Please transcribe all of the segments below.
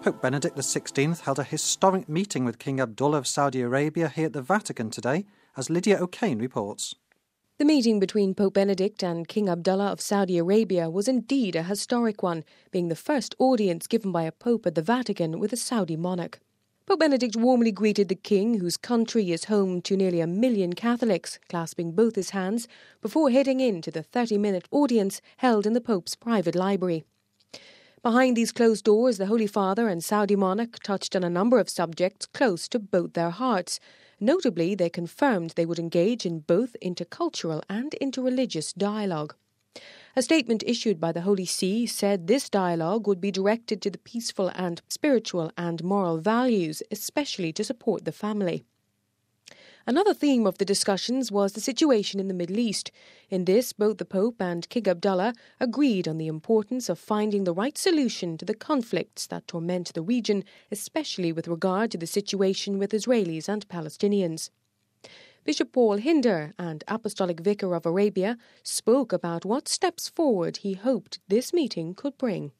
Pope Benedict XVI held a historic meeting with King Abdullah of Saudi Arabia here at the Vatican today, as Lydia O'Kane reports. The meeting between Pope Benedict and King Abdullah of Saudi Arabia was indeed a historic one, being the first audience given by a pope at the Vatican with a Saudi monarch. Pope Benedict warmly greeted the king, whose country is home to nearly 1 million Catholics, clasping both his hands before heading into the 30-minute audience held in the Pope's private library. Behind these closed doors, the Holy Father and Saudi monarch touched on a number of subjects close to both their hearts. Notably, they confirmed they would engage in both intercultural and interreligious dialogue. A statement issued by the Holy See said this dialogue would be directed to the peaceful and spiritual and moral values, especially to support the family. Another theme of the discussions was the situation in the Middle East. In this, both the Pope and King Abdullah agreed on the importance of finding the right solution to the conflicts that torment the region, especially with regard to the situation with Israelis and Palestinians. Bishop Paul Hinder, and Apostolic Vicar of Arabia, spoke about what steps forward he hoped this meeting could bring.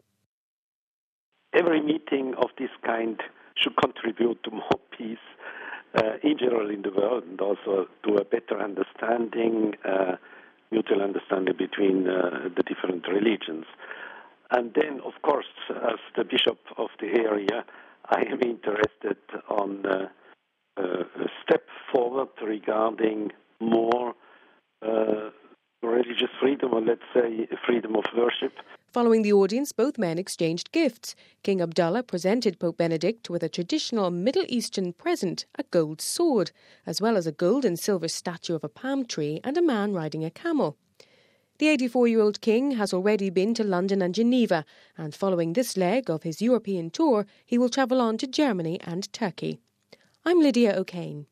Every meeting of this kind should contribute to more peace in general in the world, and also to a better understanding, mutual understanding between the different religions. And then, of course, as the bishop of the area, I am interested on a step forward regarding more religious freedom, or let's say freedom of worship. Following the audience, both men exchanged gifts. King Abdullah presented Pope Benedict with a traditional Middle Eastern present, a gold sword, as well as a gold and silver statue of a palm tree and a man riding a camel. The 84-year-old king has already been to London and Geneva, and following this leg of his European tour, he will travel on to Germany and Turkey. I'm Lydia O'Kane.